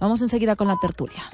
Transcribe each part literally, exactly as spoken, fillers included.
Vamos enseguida con la tertulia.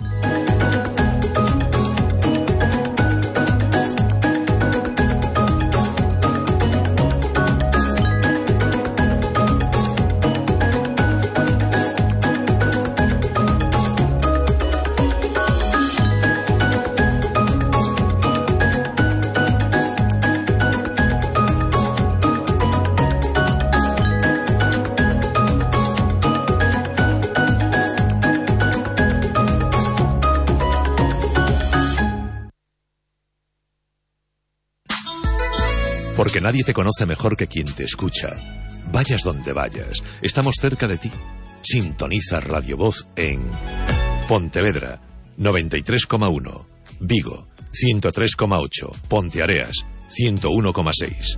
Porque nadie te conoce mejor que quien te escucha. Vayas donde vayas, estamos cerca de ti. Sintoniza Radio Voz en Pontevedra, noventa y tres coma uno, Vigo, ciento tres coma ocho, Ponteareas, ciento uno coma seis.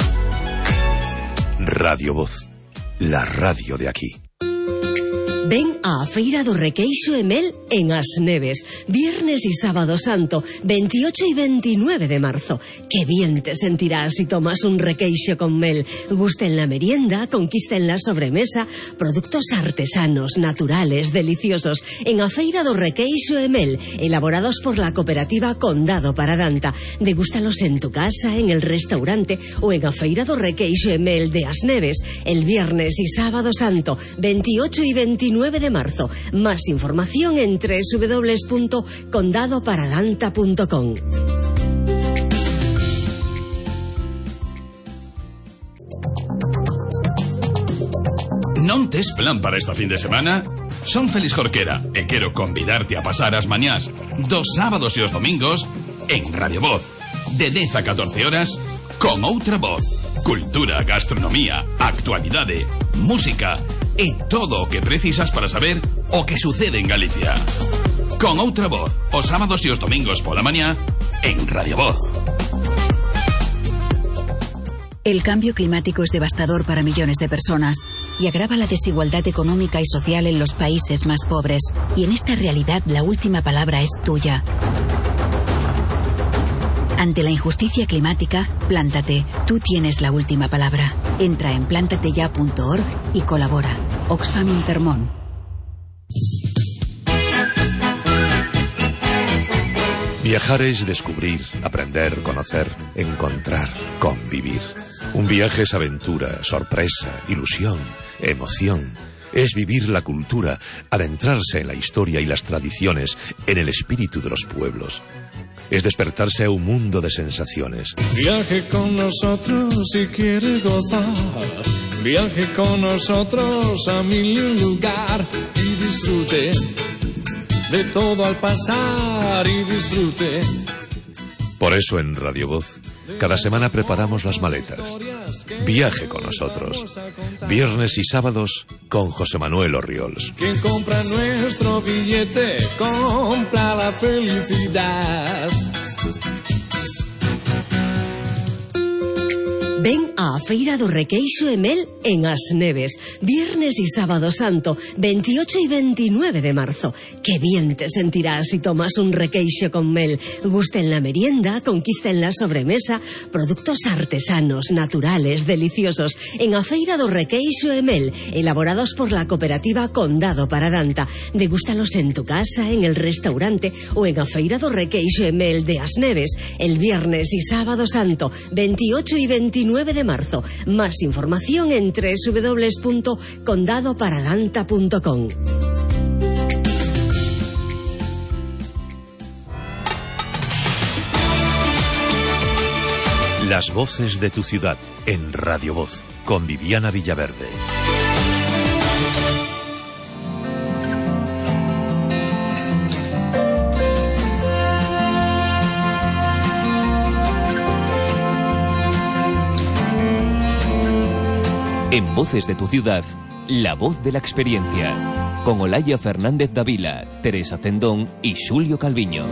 Radio Voz, la radio de aquí. Ven á Feira do Requeixo e Mel en As Neves, viernes y sábado santo, veintiocho y veintinueve de marzo. Qué bien te sentirás si tomas un requeixo con mel. Gusta en la merienda, conquista en la sobremesa, productos artesanos, naturales, deliciosos. En a Feira do Requeixo e Mel, elaborados por la cooperativa Condado Paradanta. Degústalos en tu casa, en el restaurante o en a Feira do Requeixo e Mel de As Neves, el viernes y sábado santo, veintiocho y veintinueve de marzo. Más información en doble u doble u doble u punto condado paradanta punto com. Non tes plan para esta fin de semana? Son Félix Jorquera e quero convidarte a pasar as mañás dos sábados e os domingos en Radio Voz, de dez a catorce horas, con outra voz. Cultura, gastronomía, actualidade, música e todo o que precisas para saber o que sucede en Galicia. Con outra voz, os sábados e os domingos pola mañá en Radio Voz. El cambio climático es devastador para millones de personas y agrava la desigualdad económica y social en los países más pobres. Y en esta realidad la última palabra es tuya. Ante la injusticia climática, plántate. Tú tienes la última palabra. Entra en plántate ya punto org y colabora. Oxfam Intermón. Viajar es descubrir, aprender, conocer, encontrar, convivir. Un viaje es aventura, sorpresa, ilusión, emoción. Es vivir la cultura, adentrarse en la historia y las tradiciones, en el espíritu de los pueblos. Es despertarse a un mundo de sensaciones. Viaje con nosotros si quiere gozar. Viaje con nosotros a mil lugar y disfrute de todo al pasar y disfrute. Por eso en Radio Voz, cada semana preparamos las maletas. Viaje con nosotros. Viernes y sábados con José Manuel Orriols. Quien compra nuestro billete compra la felicidad. Ven á Feira do Requeixo e Mel en As Neves, viernes y sábado santo, veintiocho y veintinueve de marzo. Qué bien te sentirás si tomas un requeixo con mel. Gusta en la merienda, conquista en la sobremesa, productos artesanos, naturales, deliciosos. En a Feira do Requeixo e Mel, elaborados por la cooperativa Condado Paradanta. Degústalos en tu casa, en el restaurante o en a Feira do Requeixo e Mel de As Neves, el viernes y sábado santo, veintiocho y veintinueve de marzo. Más información en doble u doble u doble u punto condado paradanta punto com. Las voces de tu ciudad en Radio Voz con Viviana Villaverde. En Voces de tu Ciudad, la voz de la experiencia. Con Olaya Fernández Davila, Teresa Cendón y Xulio Calviño.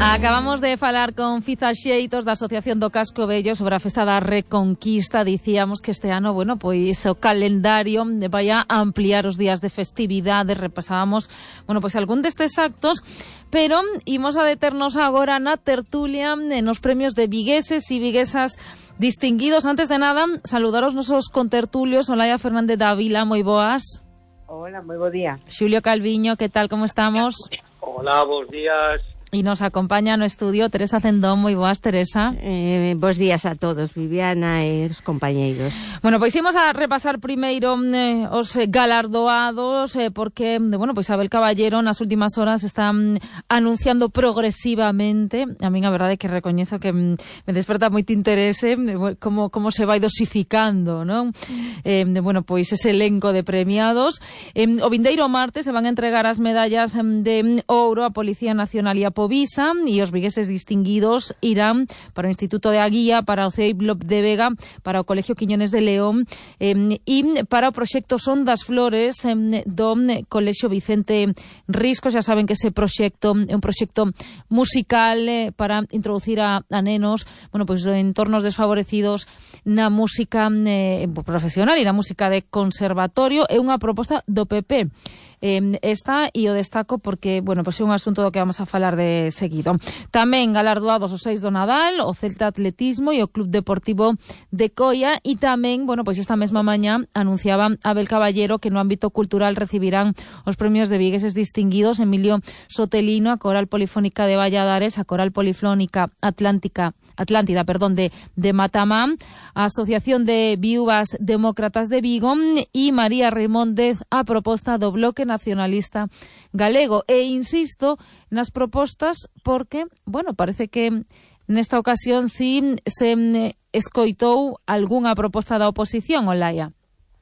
Acabamos de falar con Fiza Xeitos da Asociación do Casco Vello sobre a Festa da Reconquista. Dicíamos que este ano, bueno, pois o calendario vai a ampliar os días de festividade. Repasábamos, bueno, pois algún destes actos, pero imos a deternos agora na tertulia, nos premios de vigueses e viguesas distinguidos. Antes de nada, saludar aos nosos contertulios. Olaia Fernández Dávila, moi boas. Hola, moi bo día. Xulio Calviño, que tal, como estamos? Hola, bos días. E nos acompaña no estudio Teresa Cendón. Moi boas, Teresa. Eh, bos días a todos, Viviana e os compañeiros. Bueno, pois imos a repasar primeiro eh, os galardoados, eh, porque, bueno, pois Abel Caballero nas últimas horas están anunciando progresivamente. A min a verdade é que recoñezo que me desperta moito interese como, como se vai dosificando, non? Eh, bueno, pois ese elenco de premiados. Eh, o vindeiro martes se van a entregar as medallas de ouro a Policía Nacional e a Povisa, e os vigueses distinguidos irán para o Instituto de Aguía, para o C E I Blob de Vega, para o Colegio Quiñones de León eh, e para o proxecto Son das Flores eh, do Colexio Vicente Risco. Xa saben que ese proxecto é un proxecto musical eh, para introducir a, a nenos, bueno, pois pues, en entornos desfavorecidos na música eh, profesional e na música de conservatorio. É unha proposta do P P. Eh, esta, e o destaco porque, bueno, pois é un asunto do que vamos a falar de seguido. Tamén galardoados os seis do Nadal, o Celta Atletismo e o Club Deportivo de Coia, e tamén, bueno, pois esta mesma mañá anunciaba Abel Caballero que no ámbito cultural recibirán os premios de vigueses distinguidos Emilio Sotelino, a Coral Polifónica de Valladares, a Coral Polifónica Atlántica Atlántida, perdón, de, de Matamá, a Asociación de Viúvas Demócratas de Vigo e María Reimóndez a proposta do Bloque Nacionalista Galego. E insisto nas propostas porque, bueno, parece que nesta ocasión sí se escoitou algunha proposta da oposición, Olaia.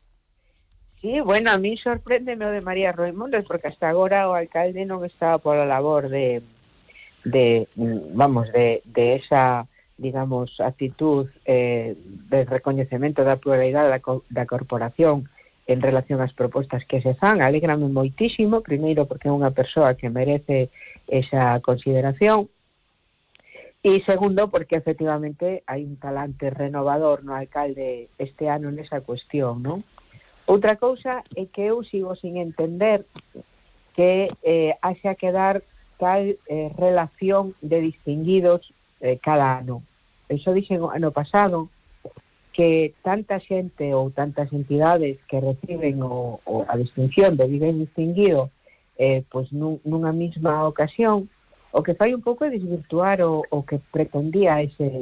Sí, bueno, a mí sorprende o de María Reimóndez porque hasta agora o alcalde non estaba pola labor de, de vamos, de, de esa, digamos, actitud eh, de recoñecemento da pluralidade da, da corporación en relación ás propostas que se fan. Alégrame moitísimo, primeiro porque é unha persoa que merece esa consideración, e segundo porque efectivamente hai un talante renovador no alcalde este ano nesa cuestión, non? Outra cousa é que eu sigo sin entender que eh, haxa que dar tal eh, relación de distinguidos eh, cada ano. Eso dixen o ano pasado, que tanta xente ou tantas entidades que reciben o, o a distinción de vigués distinguido eh, pois nun, nunha mesma ocasión, o que fai un pouco é desvirtuar o, o que pretendía ese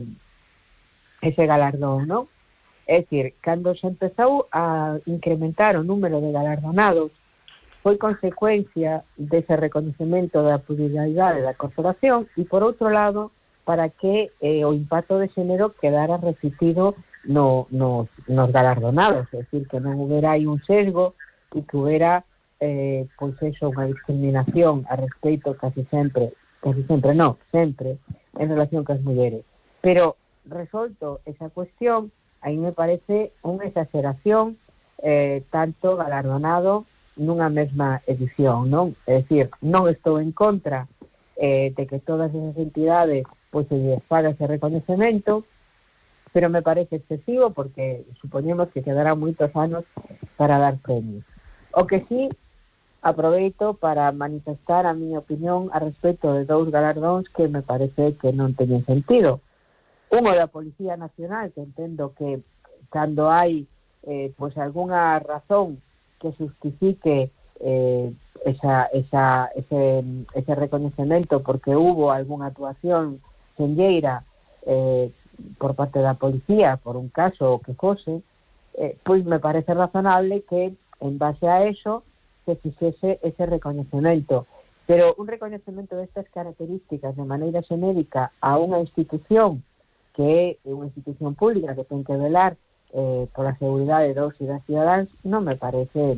ese galardón, non? É dicir, cando se empezou a incrementar o número de galardonados foi consecuencia dese reconocemento da pluralidade da corporación e, por outro lado, para que eh, o impacto de xénero quedara refletido no, no, nos galardonados, é dicir, que non houbera aí un sesgo e que houbera eh, pois eso, unha discriminación a respecto casi sempre, casi sempre non, sempre, en relación cas mulleres. Pero, resolto esa cuestión, aí me parece unha exageración eh, tanto galardonado nunha mesma edición, non? É dicir, non estou en contra eh, de que todas esas entidades pois se lles paga ese reconocemento, pero me parece excesivo porque supoñemos que quedará moitos anos para dar premios. O que sí, aproveito para manifestar a miña opinión a respecto de dous galardóns que me parece que non teñen sentido. Uno da Policía Nacional, que entendo que cando hai eh, pois algunha razón que justifique eh, esa, esa, ese, ese reconocemento porque hubo algunha actuación senlleira eh, por parte da policía, por un caso que fose, eh, pois me parece razonable que en base a eso se fixese ese recoñecemento. Pero un recoñecemento destas características de maneira xenérica a unha institución que é unha institución pública que ten que velar eh, pola seguridade dos e das cidadáns non me parece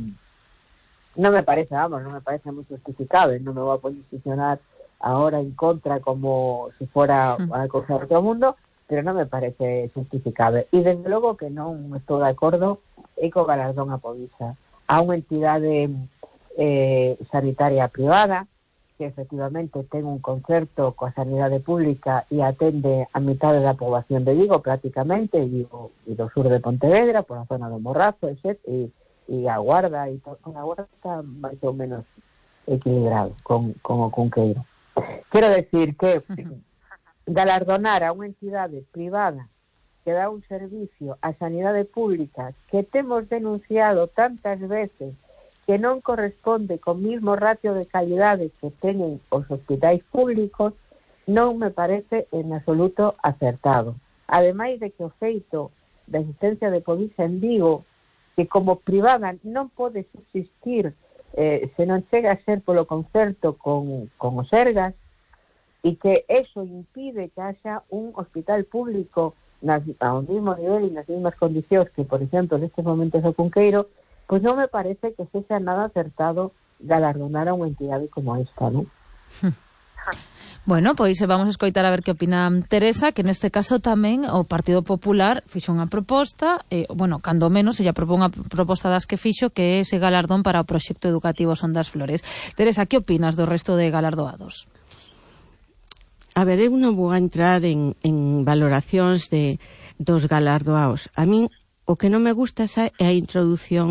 non me parece, vamos, non me parece moi justificado, non me vou a posicionar ahora en contra como se fora a cosa de todo o mundo, pero non me parece justificable. E desde logo que non estou de acordo é co galardón a Povisa, a unha entidade eh, sanitaria privada que efectivamente ten un concerto coa sanidade pública e atende a mitad da poboación de Vigo prácticamente, e, Vigo, e do sur de Pontevedra, por a zona do Morrazo, etcétera, e, e a Guarda, e to, a Guarda está máis ou menos equilibrado con, con o Cunqueiro. Quero decir que galardonar a unha entidade privada que dá un servicio á sanidade pública que temos denunciado tantas veces que non corresponde co mismo ratio de calidade que teñen os hospitais públicos, non me parece en absoluto acertado. Ademais de que o feito da existencia de Povisa en Vigo, que como privada non pode subsistir eh, se non chega a ser polo concerto con, con os Sergas, e que eso impide que haxa un hospital público nas, ao mesmo nivel e nas mesmas condicións que, por exemplo, nestes momentos o Cunqueiro, pois non me parece que sexa nada acertado galardonar a unha entidade como esta, non? Bueno, pois vamos a escoitar a ver que opina Teresa, que neste caso tamén o Partido Popular fixo unha proposta, eh, bueno, cando menos ella propón unha proposta das que fixo, que é ese galardón para o proxecto educativo Son das Flores. Teresa, que opinas do resto de galardoados? A ver, eu non vou a entrar en, en valoracións de dos galardoados. A min o que non me gusta é a introdución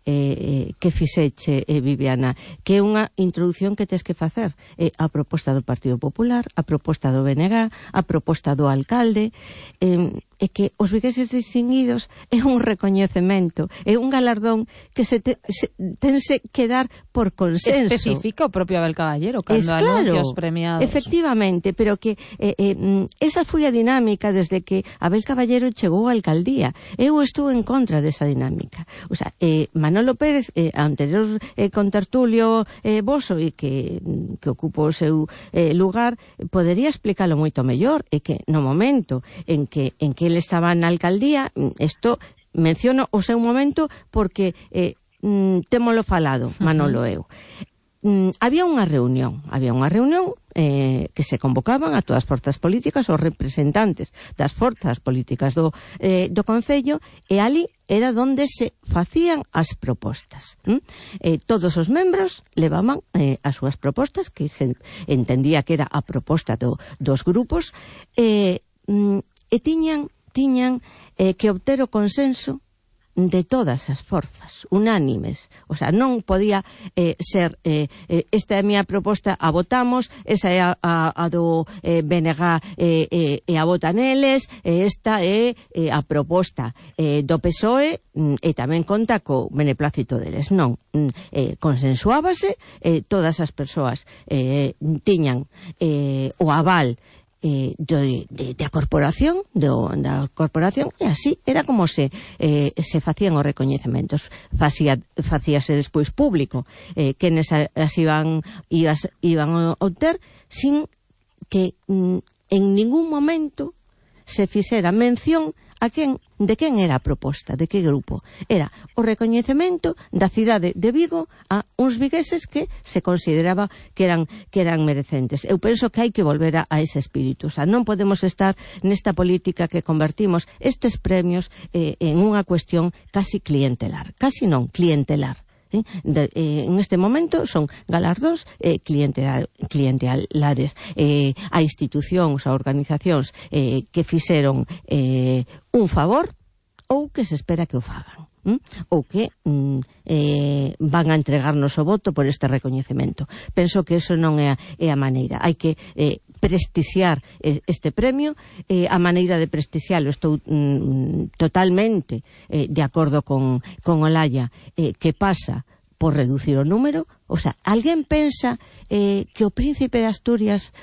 eh, que fixeche, eh, Viviana, que é unha introducción que tes que facer eh, a proposta do Partido Popular, a proposta do B N G, a proposta do alcalde, eh, e que os vigueses distinguidos é un recoñecemento, é un galardón que se, te, se tense que dar por consenso. Especifica o propio Abel Caballero cando claro, anuncia os premiados. Efectivamente, pero que eh, eh, esa foi a dinámica desde que Abel Caballero chegou á alcaldía. Eu estou en contra desa dinámica. O sea, eh, Manolo Pérez, eh, anterior eh, contertulio eh, Boso, e que, que ocupa o seu eh, lugar, podería explicarlo moito mellor, e que no momento en que en que ele estaba na alcaldía, isto menciono o seu momento porque eh, mm, témolo falado, Manolo eu. Mm, había unha reunión, había unha reunión eh, que se convocaban a todas as forzas políticas, os representantes das forzas políticas do, eh, do Concello, e ali era donde se facían as propostas. ¿Mm? Eh, todos os membros levaban eh, as súas propostas, que se entendía que era a proposta do, dos grupos, e, mm, e tiñan, tiñan eh, que obter o consenso de todas as forzas, unánimes. O sea, non podía eh, ser eh, eh, esta é a miña proposta, a votamos, esa é a, a, a do eh, B N G eh, eh, e a votan eles, e esta é eh, a proposta eh, do P S O E e tamén conta co beneplácito deles. Non, eh, consensuábase, eh, todas as persoas eh, tiñan eh, o aval Eh, de, de, de a corporación do, da corporación, e así era como se eh, se facían os recoñecementos. Facía, facíase despois público eh, quenes as iban, ibas, iban a obter, sin que mm, en ningún momento se fixera mención a quen, de quen era a proposta, de que grupo. Era o recoñecemento da cidade de Vigo a uns vigueses que se consideraba que eran que eran merecentes. Eu penso que hai que volver a, a ese espírito. O sea, non podemos estar nesta política que convertimos estes premios eh, en unha cuestión casi clientelar. Casi non, clientelar. Eh, de, eh, en este momento son galardóns eh, clientelar, clientelares eh, a institucións, a organizacións eh, que fixeron eh, un favor ou que se espera que o fagan, ¿m? Ou que mm, eh, van a entregarnos o voto por este recoñecemento. Penso que eso non é a, é a maneira. Hai que eh, prestixiar este premio, eh, a maneira de prestixialo estou mm, totalmente eh, de acordo con, con Olalla, eh, que pasa por reducir o número. O sea, alguén pensa eh, que o príncipe de Asturias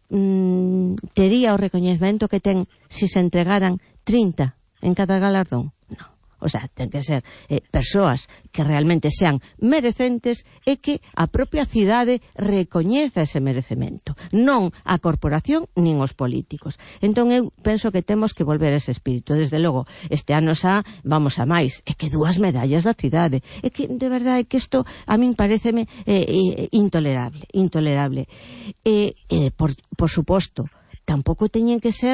mm, tería o recoñecemento que ten se se entregaran trinta en cada galardón? Non. O sea, ten que ser eh, persoas que realmente sean merecentes e que a propia cidade recoñeza ese merecemento, non a corporación nin os políticos. Entón eu penso que temos que volver a ese espírito. Desde logo, este ano xa vamos a máis, é que dúas medallas da cidade, é que de verdade é que isto a min pareceme eh, eh, intolerable, intolerable. E, eh, por, por suposto, tampouco teñen que ser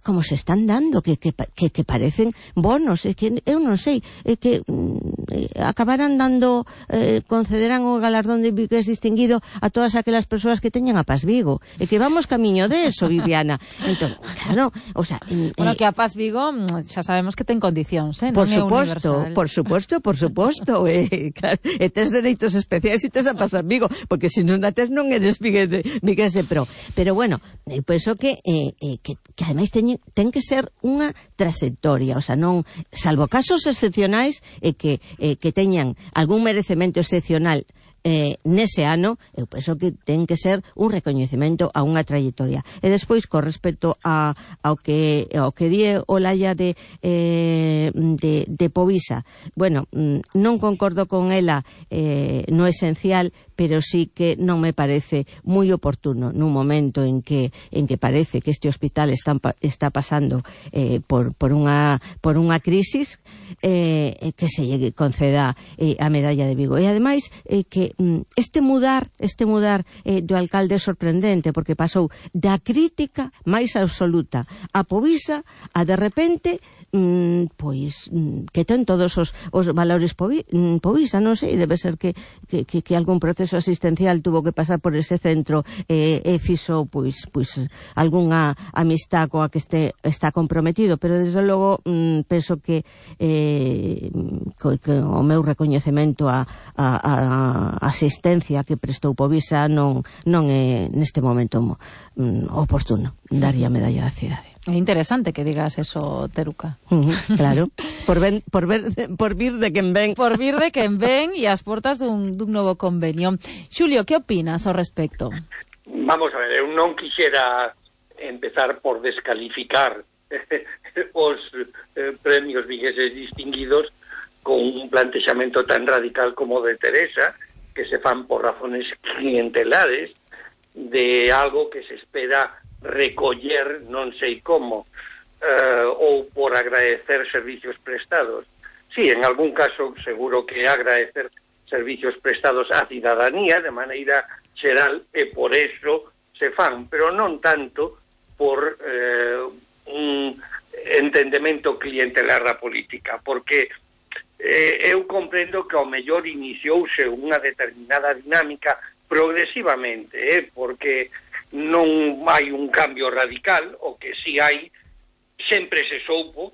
como se están dando, que, que, que, que parecen bonos, é que eu non sei, é que mm, acabarán dando, eh, concederán o galardón de vigués distinguido a todas aquelas persoas que teñan a Paz Vigo, e que vamos camiño de eso, Viviana. Entón, claro, o sea, eh, bueno, que a Paz Vigo xa sabemos que ten condicións, eh? Por non suposto, por suposto, por suposto, eh, claro, e tes dereitos especiais e tes a Paz Vigo, porque se non a tes non eres vigués de, vigués de pro. Pero bueno, eh, penso que, eh, eh, que, que ademais ten, ten que ser unha trayectoria, o sea, non, salvo casos excepcionais e eh, que, eh, que teñan algún merecemento excepcional eh, nese ano, eu penso que ten que ser un recoñecemento a unha trayectoria. E despois, con respecto a, ao que ao que die Olalla de, eh, de, de Povisa, bueno, non concordo con ela eh, no esencial, pero sí que non me parece moi oportuno nun momento en que en que parece que este hospital está, está pasando eh, por, por unha por unha crisis, eh, que se lle conceda eh, a medalla de Vigo. E ademais eh, que mm, este mudar este mudar eh, do alcalde é sorprendente, porque pasou da crítica máis absoluta a Povisa a de repente Mm, pois mm, que ten todos os, os valores povi, mm, Povisa, non sei, debe ser que, que, que, que algún proceso asistencial tuvo que pasar por ese centro eh, e fixo pois, pois algunha amistad coa que este, está comprometido, pero desde logo mm, penso que, eh, que, que o meu recoñecemento a, a, a asistencia que prestou Povisa non, non é neste momento mm, oportuno daría medalla da cidade. É interesante que digas eso, Teruca. Uh -huh, claro, por, ven, por, ver, por vir de quen ven. Por vir de quen ven e as portas dun, dun novo convenio. Xulio, que opinas ao respecto? Vamos a ver, eu non quixera empezar por descalificar os eh, premios vigueses distinguidos con un plantexamento tan radical como de Teresa, que se fan por razones clientelares de algo que se espera recoller non sei como, uh, ou por agradecer servicios prestados. Sí, en algún caso seguro que agradecer servicios prestados á cidadanía de maneira xeral e por eso se fan, pero non tanto por eh, un entendemento clientelar da política, porque eh, eu comprendo que ao mellor iniciouse unha determinada dinámica progresivamente, eh, porque non hai un cambio radical, o que si hai, sempre se soupo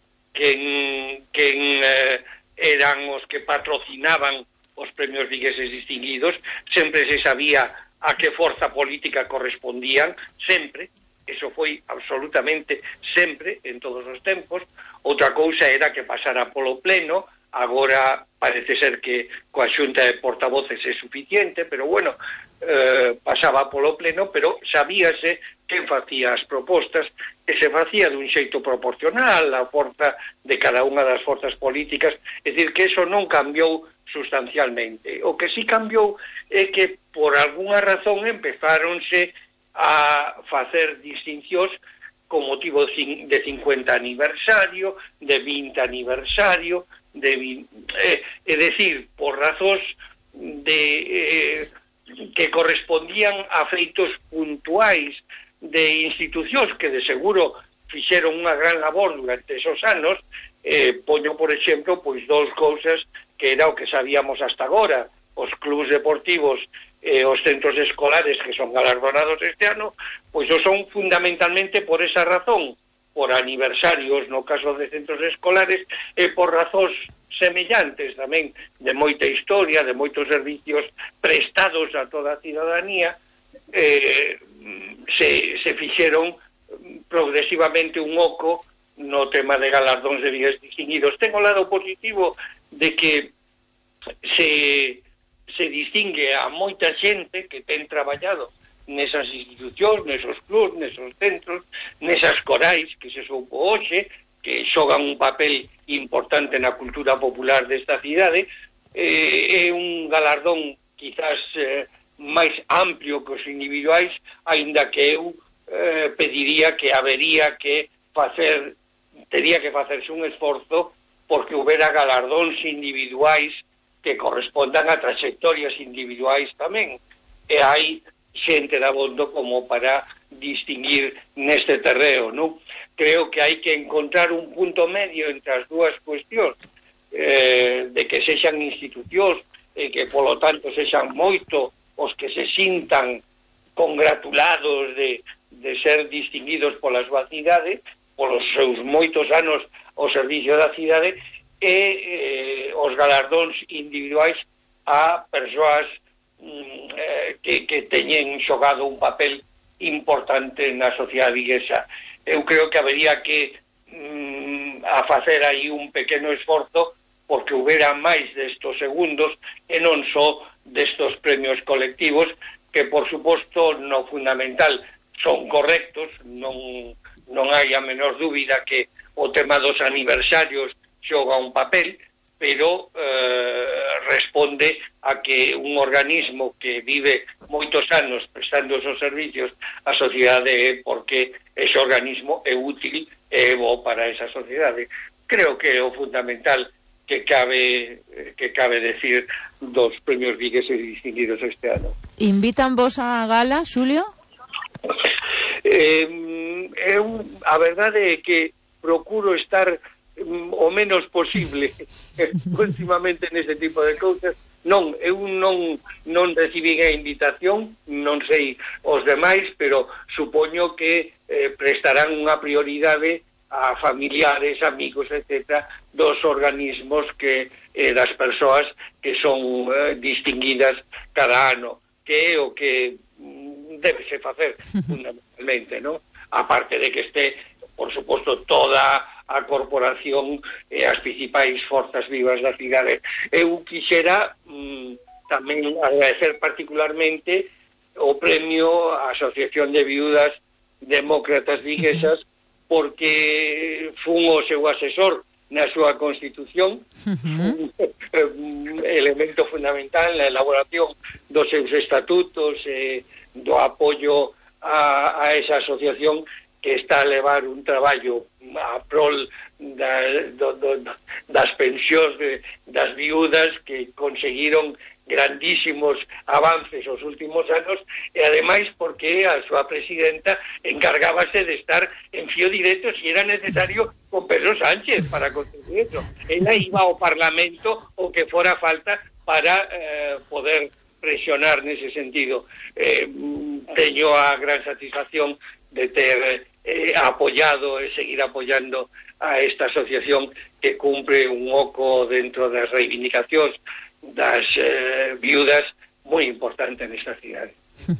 quen, quen eh, eran os que patrocinaban os premios vigueses distinguidos, sempre se sabía a que forza política correspondían, sempre, eso foi absolutamente sempre, en todos os tempos. Outra cousa era que pasara polo pleno, agora parece ser que coa xunta de portavoces é suficiente, pero bueno, eh, pasaba polo pleno, pero sabíase quen facía as propostas, e se facía dun xeito proporcional a forza de cada unha das forzas políticas, é dicir, que eso non cambiou sustancialmente. O que sí cambiou é que por algunha razón empezáronse a facer distincións con motivo de cincuenta aniversario, de vinte aniversario, de eh, é dicir, por razóns de eh, que correspondían a feitos puntuais de institucións que de seguro fixeron unha gran labor durante esos anos. Eh, poño, por exemplo, pois dous cousas que era o que sabíamos hasta agora: os clubs deportivos e eh, os centros escolares que son galardonados este ano, pois o son fundamentalmente por esa razón, por aniversarios no caso de centros escolares e por razóns semellantes tamén de moita historia, de moitos servicios prestados a toda a cidadanía. eh, se, se fixeron progresivamente un oco no tema de galardóns de vigueses distinguidos. Ten o lado positivo de que se, se distingue a moita xente que ten traballado nesas institucións, nesos clubs, nesos centros, nesas corais que se soupo hoxe, que xogan un papel importante na cultura popular desta cidade. Eh, é un galardón quizás eh, máis amplio que os individuais, aínda que eu eh, pediría que habería que facer, tería que facerse un esforzo porque houbera galardóns individuais que correspondan a trayectorias individuais tamén. E hai xente de abondo como para distinguir neste terreo, non? creo que hai que encontrar un punto medio entre as dúas cuestións, eh, de que sexan institucións e que, polo tanto, sexan moito os que se sintan congratulados de, de ser distinguidos pola súa cidade, polos seus moitos anos ao servicio da cidade, e eh, os galardóns individuais a persoas mm, eh, que, que teñen xogado un papel importante na sociedade viguesa. Eu creo que habería que mm, a facer aí un pequeno esforzo porque houbera máis destos segundos e non só destos premios colectivos que, por suposto, no fundamental son correctos, non, non hai a menor dúbida que o tema dos aniversarios xoga un papel, pero eh, responde a que un organismo que vive moitos anos prestando esos servicios á sociedade porque ese organismo é útil e é bo para esa sociedade. Creo que é o fundamental que cabe que cabe decir dos premios vigueses distinguidos este ano. Invitan vos a gala, Xulio? Eh, eu, a verdade é que procuro estar o menos posible últimamente nese tipo de cousas. Non, eu non non recibín a invitación, non sei os demais, pero supoño que eh, prestarán unha prioridade a familiares, amigos, etcétera, dos organismos que eh, das persoas que son eh, distinguidas cada ano, que é o que mm, debese facer fundamentalmente, non? Aparte de que este, por suposto, toda a corporación e as principais forzas vivas da cidade. Eu quixera mm, tamén agradecer particularmente o premio á Asociación de Viudas Demócratas Viguesas, porque fun o seu asesor na súa constitución, uh-huh. un elemento fundamental na elaboración dos seus estatutos e eh, do apoio a, a esa asociación que está a levar un traballo a prol da, do, do, das pensións de, das viudas que conseguiron grandísimos avances os últimos anos e ademais porque a súa presidenta encargábase de estar en fío directo si era necesario con Pedro Sánchez para conseguir eso. Ela iba ao Parlamento o que fora falta para eh, poder presionar nese sentido. Eh, teño a gran satisfacción de ter eh, apoyado e seguir apoyando a esta asociación que cumpre un oco dentro das reivindicacións das eh, viudas moi importante nesta cidade.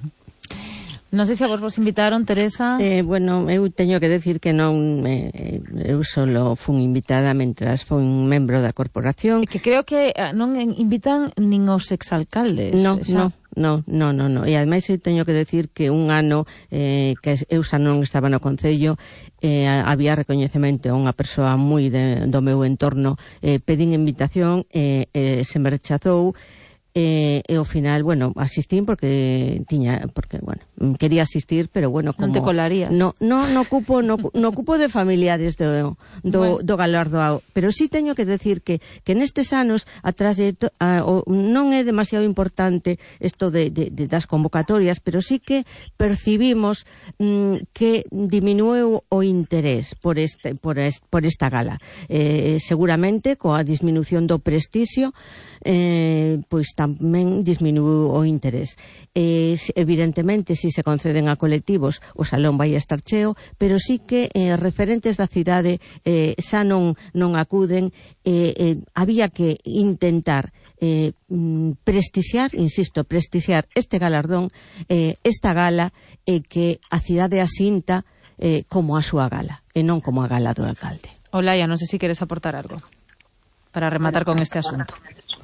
Non sei se a vos vos invitaron, Teresa. Eh, bueno, eu teño que decir que non eh, eu solo fun invitada mentras fui un membro da corporación. Que creo que non invitan nin os exalcaldes. No, esa... no. No, no, no, no. E ademais eu teño que decir que un ano eh, que eu xa non estaba no Concello, eh, había recoñecemento a unha persoa moi de, do meu entorno, eh, pedín invitación e eh, eh, se me rechazou. E, e ao final, bueno, asistín porque tiña, porque, bueno, quería asistir, pero bueno, como... Non te colarías. No, no, no cupo, no, no cupo de familiares do, do, bueno. do galardoado, pero sí teño que decir que, que nestes anos atrás de to, a, o, non é demasiado importante isto de, de, de das convocatorias, pero sí que percibimos mm, que diminueu o interés por, este, por, est, por esta gala. Eh, seguramente, coa disminución do prestixio, eh, pois tamén disminuiu o interés. Eh, evidentemente, se si se conceden a colectivos, o salón vai estar cheo, pero sí que eh, referentes da cidade eh, xa non, non acuden. Eh, eh, había que intentar eh, prestixiar, insisto, prestixiar este galardón, eh, esta gala, e eh, que a cidade asinta eh, como a súa gala, e non como a gala do alcalde. Olaya, non sei se queres aportar algo para rematar con este asunto.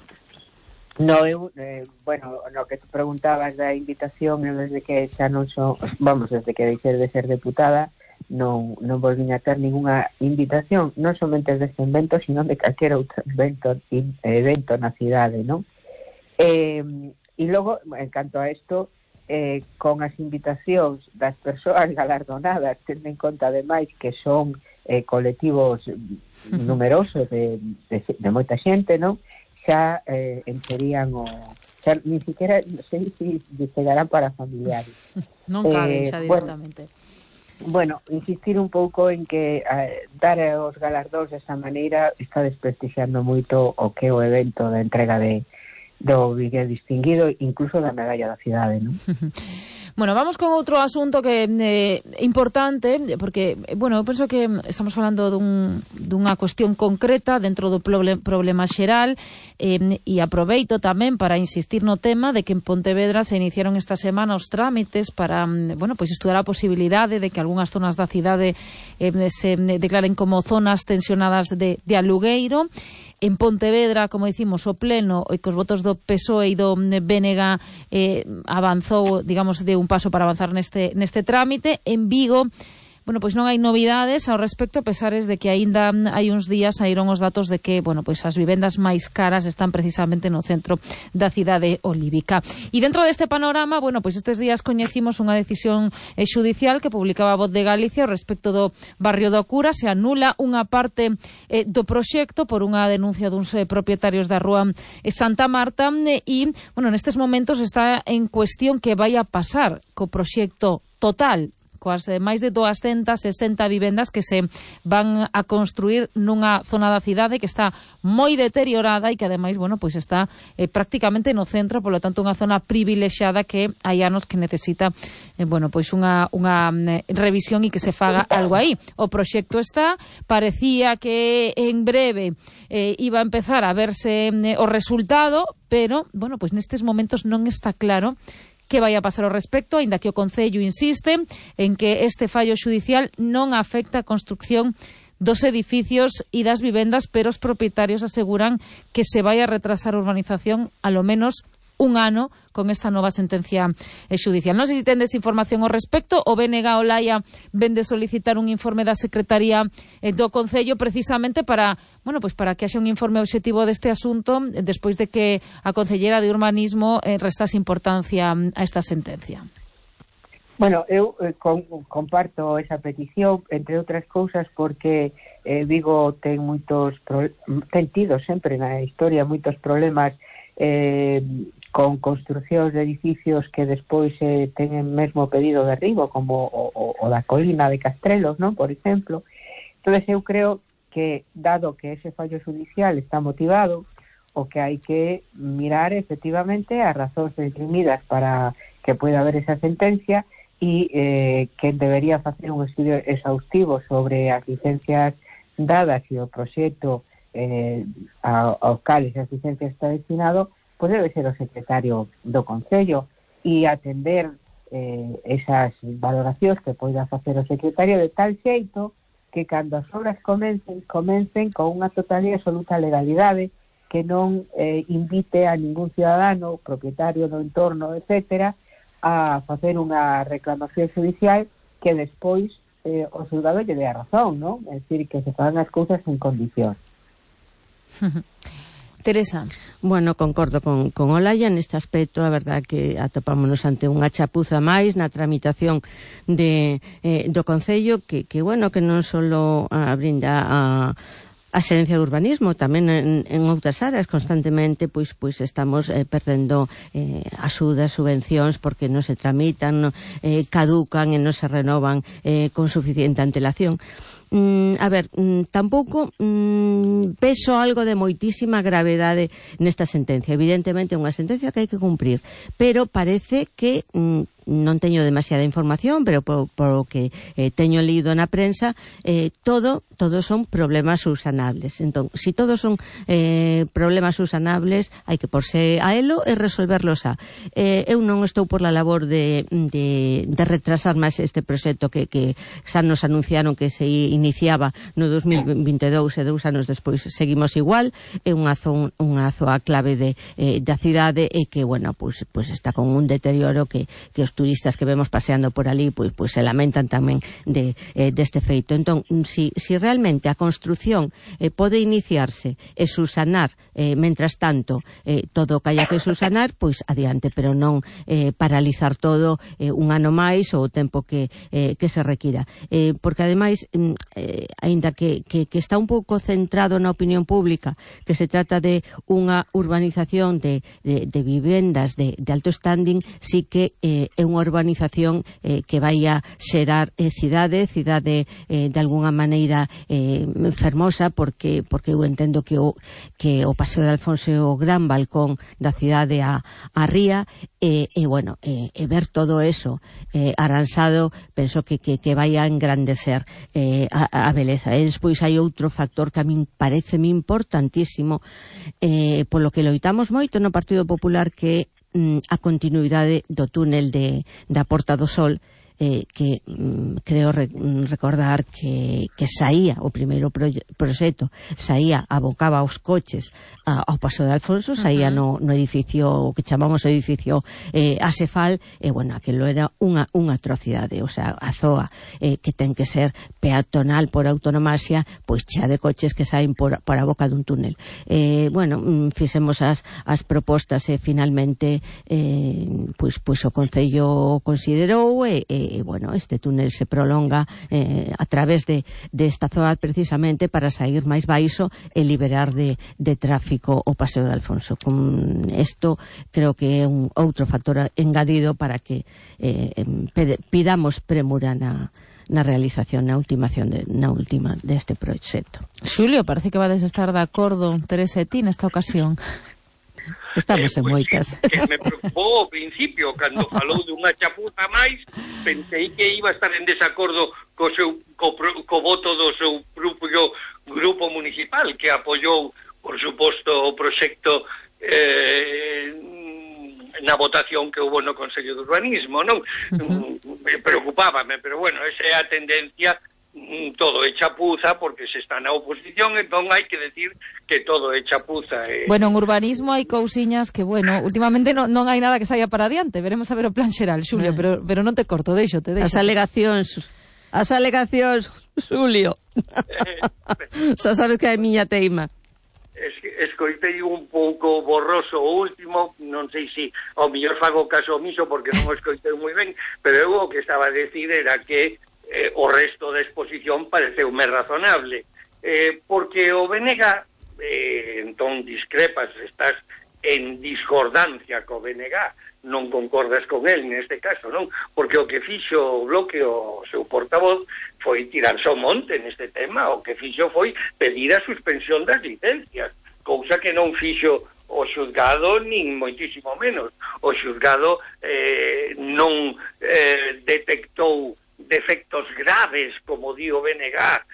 No, eu, eh, bueno, no que te preguntabas da invitación, eu desde que xa non son, vamos, desde que deixei de ser deputada, non, non volvín a ter ninguna invitación, non somente deste evento, sino de calquera outro evento, evento na cidade, non? Eh, e logo, en canto a isto, eh, con as invitacións das persoas galardonadas, tendo en conta ademais que son eh, colectivos numerosos de, de, de moita xente, non? Xa eh, encherían o... Xa, ni siquiera, non sei se si chegarán para familiares. Non cabe xa directamente. Bueno, bueno, insistir un pouco en que eh, dar os galardóns desa maneira está desprestixiando moito o que é o evento da entrega de do Miguel Distinguido, incluso da medalla da cidade, non? Bueno, vamos con outro asunto que é eh, importante, porque, bueno, eu penso que estamos falando dun, dunha cuestión concreta dentro do problem, problema xeral, eh, e aproveito tamén para insistir no tema de que en Pontevedra se iniciaron esta semana os trámites para, bueno, pois estudar a posibilidade de que algunhas zonas da cidade eh, se declaren como zonas tensionadas de, de alugueiro. En Pontevedra, como dicimos, o pleno e cos votos do P S O E e do B N G eh, avanzou, digamos, de un paso para avanzar neste neste trámite. En Vigo, bueno, pois non hai novidades ao respecto, a pesares de que aínda hai uns días saíron os datos de que, bueno, pois as vivendas máis caras están precisamente no centro da cidade olívica. E dentro deste panorama, bueno, pois estes días coñecimos unha decisión eh, xudicial que publicaba a Voz de Galicia ao respecto do barrio do Cura. Se anula unha parte eh, do proxecto por unha denuncia duns eh, propietarios da rúa eh, Santa Marta eh, e, bueno, nestes momentos está en cuestión que vai a pasar co proxecto total, coas eh, máis de doscientas sesenta vivendas que se van a construir nunha zona da cidade que está moi deteriorada e que ademais, bueno, pois está eh, prácticamente no centro, polo tanto unha zona privilexiada que hai anos que necesita eh, bueno, pois unha, unha eh, revisión e que se faga algo aí. O proxecto está, parecía que en breve eh, iba a empezar a verse eh, o resultado, pero, bueno, pois nestes momentos non está claro que vai a pasar ao respecto, aínda que o Concello insiste en que este fallo xudicial non afecta a construcción dos edificios e das vivendas, pero os propietarios aseguran que se vai a retrasar a urbanización a lo menos un ano con esta nova sentencia xudicial. Non sei se tendes información ao respecto. O B N G Olaia vende solicitar un informe da Secretaría do Concello precisamente para, bueno, pois para que haxa un informe obxectivo deste asunto despois de que a Concellera de Urbanismo eh, restase importancia a esta sentencia. Bueno, eu eh, con, comparto esa petición, entre outras cousas, porque eh, Vigo ten moitos pro, ten tido sempre na historia moitos problemas eh, con construcións de edificios que despois eh, teñen mesmo pedido derribo, como o, o, o da colina de Castrelos, non? Por exemplo. Entón, eu creo que, dado que ese fallo judicial está motivado, o que hai que mirar efectivamente as razóns deprimidas para que pueda haber esa sentencia e eh, que debería facer un estudio exhaustivo sobre as licencias dadas e o proxecto eh, aos cales as licencias está destinado, pois debe ser o secretario do Concello e atender eh, esas valoracións que poida facer o secretario de tal xeito que cando as obras comencen, comencen con unha total e absoluta legalidade, que non eh, invite a ningún ciudadano, propietario do entorno, etcétera, a facer unha reclamación judicial que despois eh, o xulgado lle dé a razón, non? É dicir, que se fagan as cousas en condición. Teresa. Bueno, concordo con, con Olaia neste aspecto. A verdade que atopámonos ante unha chapuza máis na tramitación de, eh, do Concello que, que, bueno, que non só brinda a a xerencia de urbanismo, tamén en, en outras áreas constantemente pois pois estamos eh, perdendo eh, axudas, subvencións porque non se tramitan, no, eh, caducan e non se renovan eh, con suficiente antelación. Mm, a ver, mm, tampouco mm, peso algo de moitísima gravedade nesta sentencia. Evidentemente é unha sentencia que hai que cumprir, pero parece que mm, non teño demasiada información, pero por, por o que eh, teño lido na prensa, eh, todo todos son problemas subsanables. Entón, si todos son eh, problemas subsanables, hai que porse a elo e resolverlos a. Eh, eu non estou por la labor de, de, de retrasar máis este proxecto que, que xa nos anunciaron que se iniciaba no dos mil vinte e dous e dous anos despois seguimos igual. É unha zona, unha zoa clave de, eh, da cidade e que, bueno, pues, pues está con un deterioro que, que os turistas que vemos paseando por ali pues, pues se lamentan tamén de, eh, deste feito. Entón, si, si realmente a construción eh, pode iniciarse e subsanar eh, mentras tanto eh, todo o que haya que subsanar, pois adiante, pero non eh, paralizar todo eh, un ano máis ou o tempo que, eh, que se requira. Eh, porque ademais, eh, aínda que, que, que está un pouco centrado na opinión pública, que se trata de unha urbanización de, de, de vivendas de, de alto standing, sí que eh, é unha urbanización eh, que vai a xerar eh, cidade, cidade eh, de alguna maneira eh, fermosa, porque porque eu entendo que o, que o Paseo de Alfonso é o gran balcón da cidade a, a ría, e, e bueno, e, e ver todo eso eh, aransado, penso que, que, que vai a engrandecer eh, a, a beleza. E despois hai outro factor que a min pareceme importantísimo, eh, polo que loitamos moito no Partido Popular, que mm, a continuidade do túnel de, da Porta do Sol, eh, que mm, creo re, recordar que, que saía o primeiro proxecto, saía, abocaba os coches a, ao Paseo de Alfonso, saía uh-huh. no, no edificio, o que chamamos o edificio eh, Asefal, e bueno, aquilo era unha, unha atrocidade, o sea, a zoa eh, que ten que ser peatonal por autonomasia, pois chea de coches que saen por, por a boca dun túnel. Eh, bueno, fixemos as, as propostas e finalmente eh, pois, pois o Concello considerou e, e e, bueno, este túnel se prolonga eh, a través de, de esta zona precisamente para sair máis baixo e liberar de, de tráfico o Paseo de Alfonso. Con isto creo que é un outro factor engadido para que eh, pidamos premura na na realización, na ultimación de, na última deste proxecto. Xulio, parece que vades estar de acordo Teresa e ti nesta ocasión. Estamos eh, en pues, moitas. Que me preocupou ao principio, cando falou dunha chapuza máis, pensei que iba a estar en desacordo co, seu, co, co voto do seu propio grupo municipal, que apoiou, por suposto, o proxecto eh, na votación que houve no Consello de Urbanismo, non? Uh-huh. Me preocupábame, pero bueno, esa é a tendencia. Todo é chapuza porque se está na oposición, entón hai que decir que todo é chapuza. Eh. Bueno, en urbanismo hai cousiñas que, bueno, últimamente non, non hai nada que saia para adiante. Veremos a ver o plan xeral, Xulio, eh. pero, pero non te corto, deixo, te deixo. As alegacións, as alegacións, Xulio. Eh, Xa sabes que é a miña teima. Es, escoitei un pouco borroso o último, non sei se ao mellor fago caso omiso porque non o escoitei moi ben, pero eu o que estaba a decir era que Eh, o resto da exposición pareceume razonable, eh, porque o B N G, eh, entón discrepas, estás en discordancia co B N G, non concordas con el neste caso, non? Porque o que fixo o Bloque, o seu portavoz, foi tirarse ao monte neste tema, o que fixo foi pedir a suspensión das licencias, cousa que non fixo o xuzgado, nin moitísimo menos. O xuzgado eh, non eh, detectou defectos graves, como di o B N G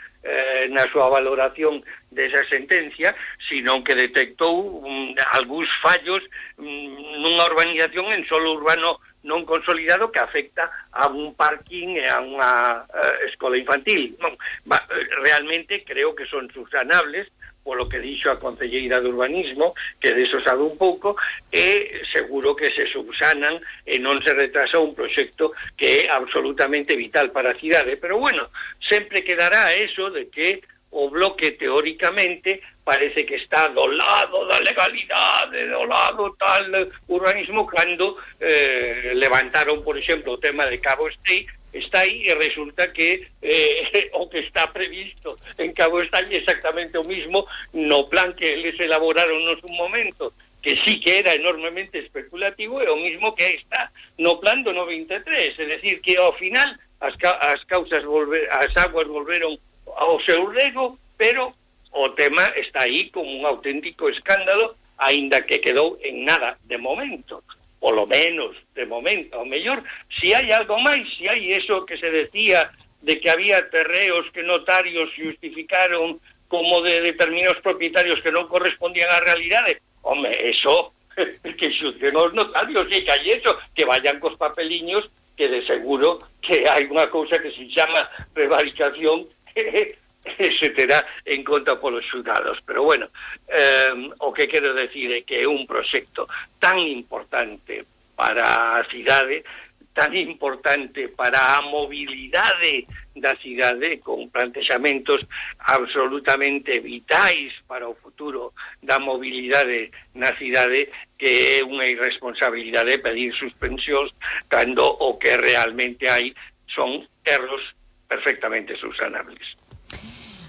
eh, na súa valoración desa sentencia, sino que detectou um, algúns fallos um, nunha urbanización en solo urbano non consolidado que afecta a un parking e a unha uh, escola infantil. Non, ba, realmente creo que son subsanables, polo que dixo a concelleira de urbanismo, que deso sabe un pouco, e seguro que se subsanan e non se retrasa un proxecto que é absolutamente vital para a cidade. Pero bueno, sempre quedará eso de que o Bloque teóricamente parece que está do lado da legalidade, do lado tal urbanismo, cando eh, levantaron, por exemplo, o tema de Cabo Estei, está aí e resulta que eh, o que está previsto en Cabo Estei é exactamente o mismo no plan que eles elaboraron no seu momento, que sí que era enormemente especulativo, e o mismo que está no plan do noventa e tres, é dicir, que ao final as, ca as causas volver, as aguas volveron ao seu rego, pero o tema está aí como un auténtico escándalo, aínda que quedou en nada de momento. Polo menos, de momento, ao mellor, si hai algo máis, si hai eso que se decía de que había terreos que notarios justificaron como de determinados propietarios que non correspondían á realidade, home, eso, que xuden os notarios, e que hai eso, que vayan cos papeliños, que de seguro que hai unha cousa que se chama prevaricación, que se terá en conta polos xulgados. Pero bueno, eh, o que quero decir é que é un proxecto tan importante para a cidade, tan importante para a mobilidade da cidade, con plantexamentos absolutamente vitais para o futuro da mobilidade na cidade, que é unha irresponsabilidade pedir suspensións cando o que realmente hai son erros perfectamente subsanables.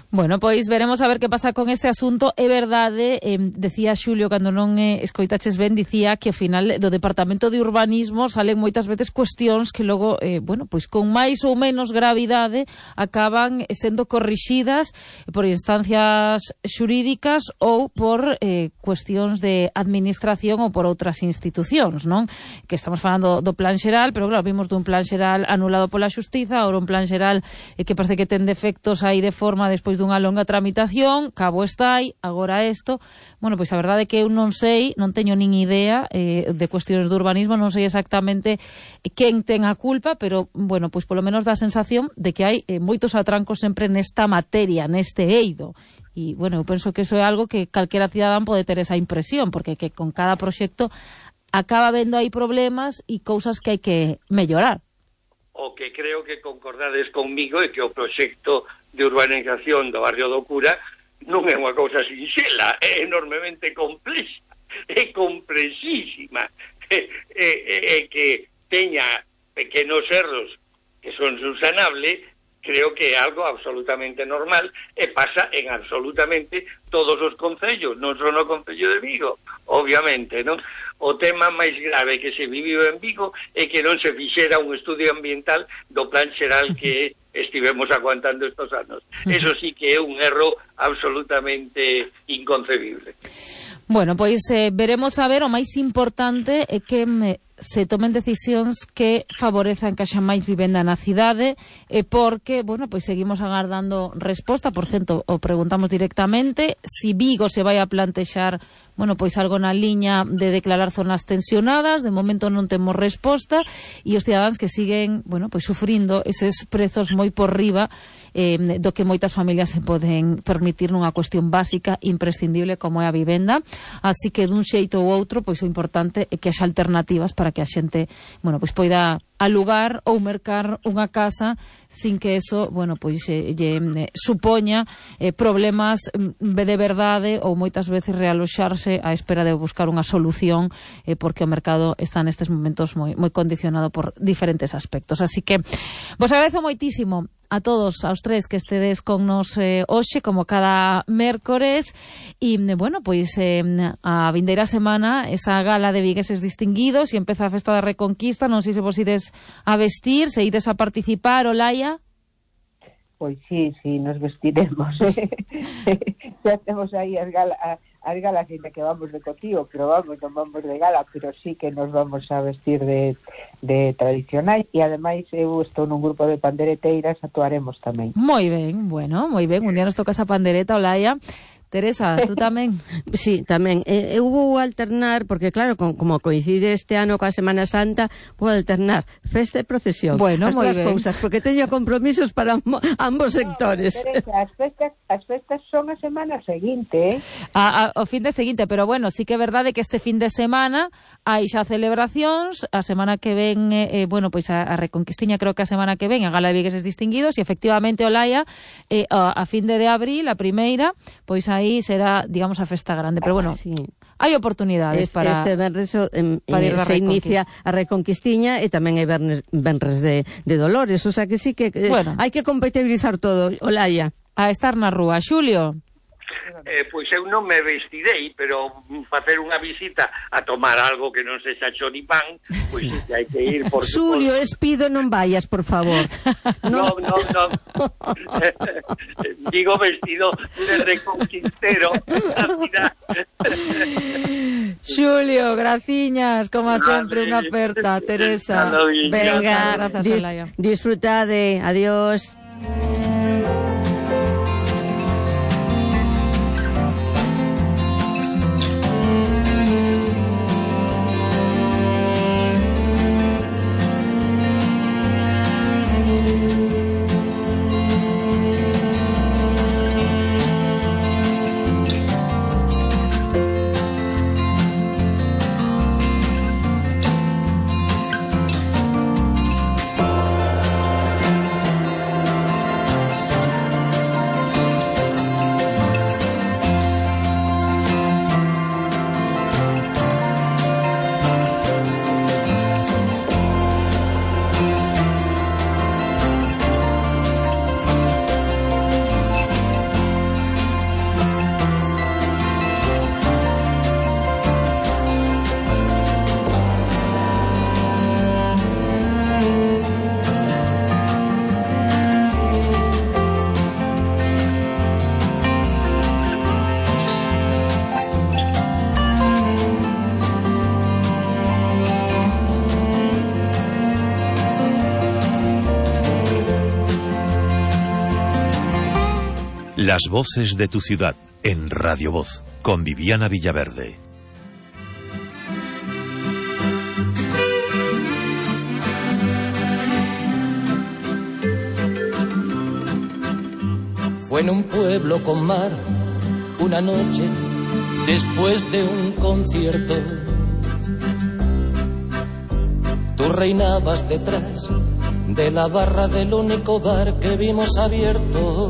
Bueno, pois veremos a ver que pasa con este asunto. É verdade, eh, decía Xulio, cando non eh, escoitaches ben, dicía que ao final do Departamento de Urbanismo salen moitas veces cuestións que logo, eh, bueno, pois con máis ou menos gravidade acaban sendo corrixidas por instancias xurídicas ou por eh, cuestións de administración ou por outras institucións, non? Que estamos falando do plan xeral, pero claro, vimos dun plan xeral anulado pola xustiza, ou un plan xeral eh, que parece que ten defectos aí de forma despois dunha longa tramitación, cabo está aí, agora isto. Bueno, pois a verdade é que eu non sei, non teño nin idea eh, de cuestións de urbanismo, non sei exactamente quen ten a culpa, pero, bueno, pois polo menos dá a sensación de que hai eh, moitos atrancos sempre nesta materia, neste eido. E, bueno, eu penso que iso é algo que calquera cidadán pode ter esa impresión, porque que con cada proxecto acaba vendo aí problemas e cousas que hai que mellorar. O que creo que concordades conmigo é que o proxecto de urbanización do barrio do Cura non é unha cousa sinxela, é enormemente complexa, é complexísima, é, é, é que teña pequenos erros que son subsanables, creo que é algo absolutamente normal e pasa en absolutamente todos os concellos, non só no Concello de Vigo, obviamente, non? O tema máis grave que se viviu en Vigo é que non se fixera un estudio ambiental do plan xeral que estivemos aguantando estos anos. Eso sí que é un erro absolutamente inconcebible. Bueno, pois eh, veremos a ver, o máis importante é que me, se tomen decisións que favorezan que haxa máis vivenda na cidade, e porque, bueno, pois seguimos agardando resposta. Por certo, o preguntamos directamente si Vigo se vai a plantexar, bueno, pois algo na liña de declarar zonas tensionadas. De momento non temos resposta e os cidadáns que siguen, bueno, pois sufrindo eses prezos moi por riba eh, do que moitas familias se poden permitir nunha cuestión básica, imprescindible como é a vivenda. Así que dun xeito ou outro, pois o importante é que haxa alternativas para que a xente, bueno, pois poida alugar ou mercar unha casa sin que eso, bueno, pois eh, lle eh, supoña eh, problemas de verdade ou moitas veces realoxarse á espera de buscar unha solución, eh, porque o mercado está nestes momentos moi, moi condicionado por diferentes aspectos. Así que vos agradezo moitísimo a todos, aos tres que estedes con nos eh, hoxe, como cada mércores, e, bueno, pois eh, a vindeira semana esa gala de vigueses distinguidos e empeza a festa da Reconquista. Non sei se vos ides a vestir, se ides a participar, Olaya. Pois sí, sí, nos vestiremos. Xa temos aí as galas, as galas ainda que vamos de cotío, pero vamos, non vamos de gala, pero sí que nos vamos a vestir de, de tradicionais, e ademais eu estou nun grupo de pandereteiras, actuaremos tamén. Moi ben, bueno, moi ben, un día nos toca esa pandereta, Olaya. Teresa, tú tamén? Sí, tamén. Eh, eu vou alternar, porque claro, con, como coincide este ano coa Semana Santa, vou alternar festa e procesión. Bueno, as moi dúas ben. cousas, porque teño compromisos para mo, ambos sectores. No, Teresa, as festas, as festas son a semana seguinte, eh? A, a, o fin de seguinte, pero bueno, sí que é verdade que este fin de semana hai xa celebracións. A semana que ven, eh, bueno, pois a, a Reconquistiña creo que a semana que ven, a Gala de Vigueses Distinguidos, e efectivamente, Olaya, eh, a, a fin de, de abril, a primeira, pois aí será, digamos, a festa grande, pero bueno, sí, hai oportunidades este, para este venres eh, para ir se inicia a Reconquistiña, e tamén hai venres, venres de, de Dolores, o sea que sí que eh, bueno, hai que compatibilizar todo, Olaya. A estar na rúa. Xulio? Eh, pois eu non me vestirei, pero facer unha visita a tomar algo que non sexa choripán, pois sí que hai que ir, por Xulio, suposto. espido, non vayas, por favor. Non, non, non. Digo vestido de reconquistero. Xulio, graciñas, como sempre, unha aperta. Teresa, venga, grazas, dis Olaya. Disfrutade, adiós. Las voces de tu ciudad en Radio Voz con Viviana Villaverde. Fue en un pueblo con mar, una noche después de un concierto. Tú reinabas detrás de la barra del único bar que vimos abierto.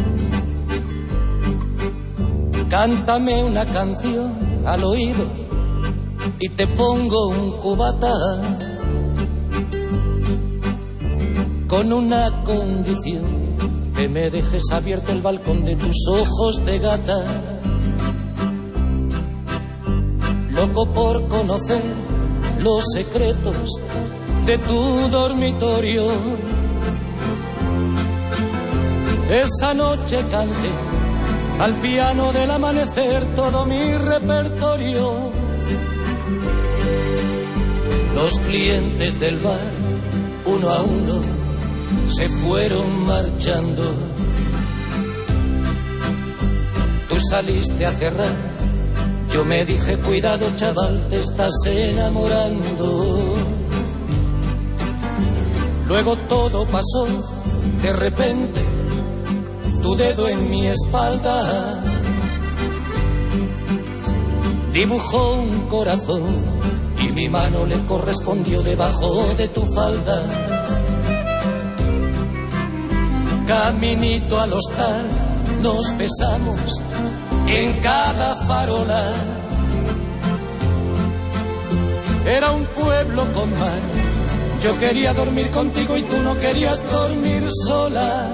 Cántame una canción al oído y te pongo un cubata, con una condición: que me dejes abierto el balcón de tus ojos de gata. Loco por conocer los secretos de tu dormitorio. Esa noche canté al piano del amanecer todo mi repertorio. Los clientes del bar, uno a uno, se fueron marchando. Tú saliste a cerrar, yo me dije: cuidado, chaval, te estás enamorando. Luego todo pasó, de repente, tu dedo en mi espalda dibujó un corazón y mi mano le correspondió debajo de tu falda. Caminito al hostal, nos besamos en cada farola. Era un pueblo con mar, yo quería dormir contigo y tú no querías dormir sola.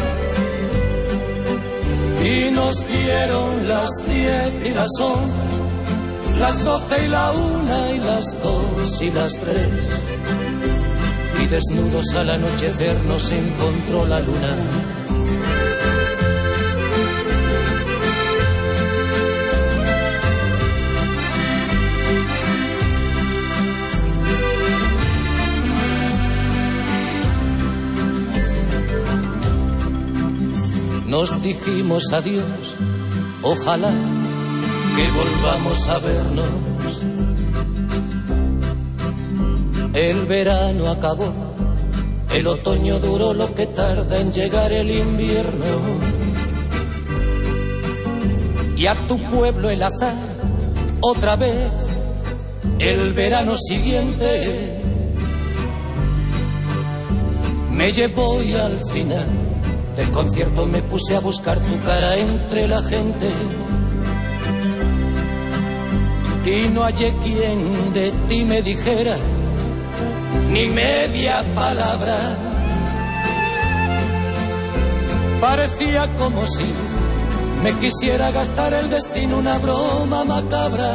Y nos dieron las diez y las once, las doce y la una y las dos y las tres. Y desnudos al anochecer nos encontró la luna. Nos dijimos adiós, ojalá que volvamos a vernos. El verano acabó, el otoño duró lo que tarda en llegar el invierno. Y a tu pueblo el azar, otra vez, el verano siguiente, me llevó y al final del concierto me puse a buscar tu cara entre la gente. Y no hallé quien de ti me dijera ni media palabra. Parecía como si me quisiera gastar el destino una broma macabra.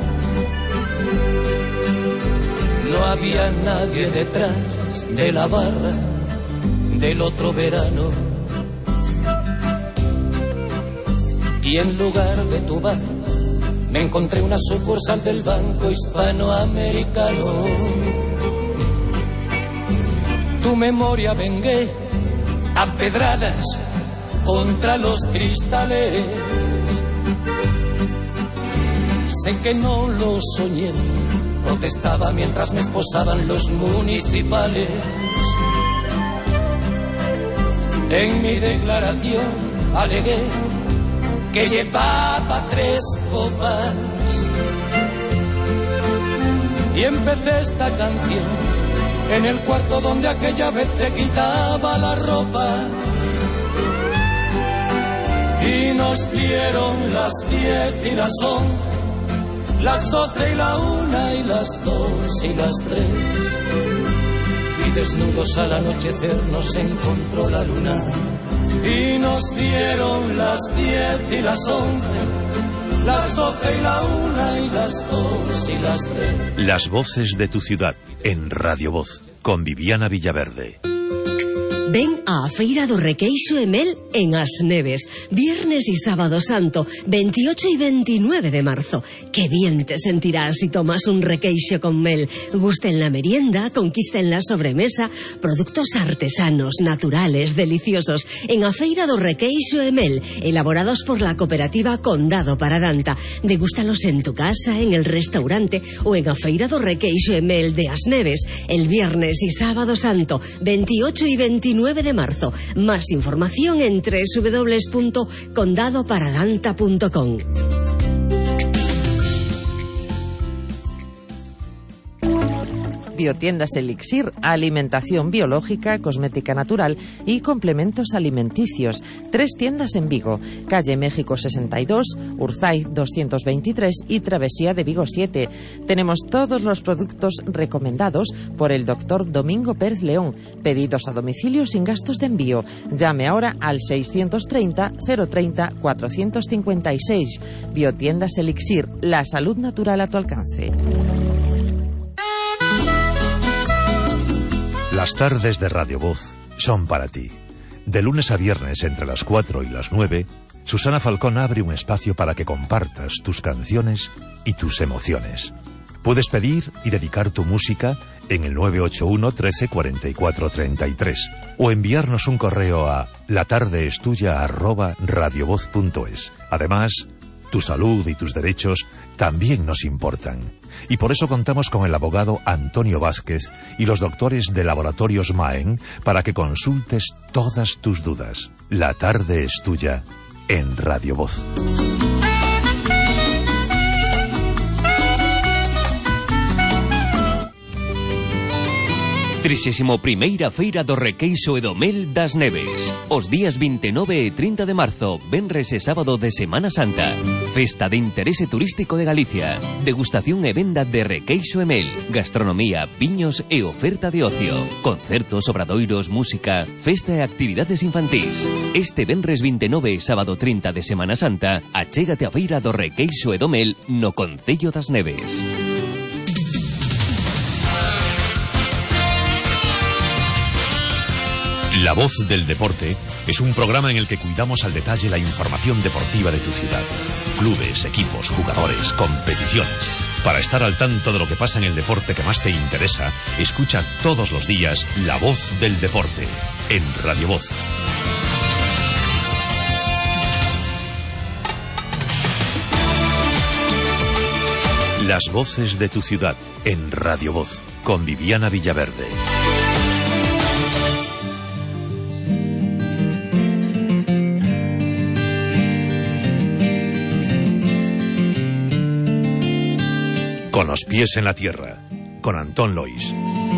No había nadie detrás de la barra del otro verano. Y en lugar de tu bar me encontré una sucursal del Banco Hispanoamericano. Tu memoria vengué a pedradas contra los cristales. Sé que no lo soñé, protestaba mientras me esposaban los municipales. En mi declaración alegué que llevaba tres copas y empecé esta canción en el cuarto donde aquella vez te quitaba la ropa. Y nos dieron las diez y las once, las doce y la una y las dos y las tres. Y desnudos al anochecer nos encontró la luna. Y nos dieron las diez y las once, las doce y la una y las dos y las tres. Las voces de tu ciudad en Radio Voz con Viviana Villaverde. Ven á Feira do Requeixo e Mel en As Neves, viernes y sábado santo, veintiocho y veintinueve de marzo. Qué bien te sentirás si tomas un requeixo con mel. Gusten la merienda, conquisten la sobremesa, productos artesanos, naturales, deliciosos. En a Feira do Requeixo e Mel, elaborados por la cooperativa Condado Paradanta. Degústalos en tu casa, en el restaurante o en a Feira do Requeixo e Mel de As Neves, el viernes y sábado santo, veintiocho y veintinueve de marzo. Más información en doble u doble u doble u punto condado paradanta punto com. Biotiendas Elixir, alimentación biológica, cosmética natural y complementos alimenticios. Tres tiendas en Vigo, calle México sesenta y dos, Urzaiz doscientos veintitrés y Travesía de Vigo siete. Tenemos todos los productos recomendados por el doctor Domingo Pérez León. Pedidos a domicilio sin gastos de envío. Llame ahora al seiscientos treinta, cero treinta, cuatrocientos cincuenta y seis. Biotiendas Elixir, la salud natural a tu alcance. Las tardes de Radio Voz son para ti. De lunes a viernes entre las cuatro y las nueve, Susana Falcón abre un espacio para que compartas tus canciones y tus emociones. Puedes pedir y dedicar tu música en el nueve ocho uno, trece, cuarenta y cuatro, treinta y tres o enviarnos un correo a latardeestuya arroba radiovoz punto es. Además, tu salud y tus derechos también nos importan. Y por eso contamos con el abogado Antonio Vázquez y los doctores de Laboratorios Maen para que consultes todas tus dudas. La tarde es tuya en Radio Voz. Trixésimo primeira Feira do Requeixo e do Mel das Neves. Os días vinte e nove e trinta de marzo, venres e sábado de Semana Santa. Festa de interese turístico de Galicia. Degustación e venda de requeixo e mel. Gastronomía, viños e oferta de ocio. Concertos, obradoiros, música, festa e actividades infantís. Este venres vinte e nove e sábado trinta de Semana Santa, achégate a Feira do Requeixo e do Mel no Concello das Neves. La Voz del Deporte es un programa en el que cuidamos al detalle la información deportiva de tu ciudad. Clubes, equipos, jugadores, competiciones. Para estar al tanto de lo que pasa en el deporte que más te interesa, escucha todos los días La Voz del Deporte en Radio Voz. Las voces de tu ciudad en Radio Voz con Viviana Villaverde. Con los pies en la tierra, con Antón Lois.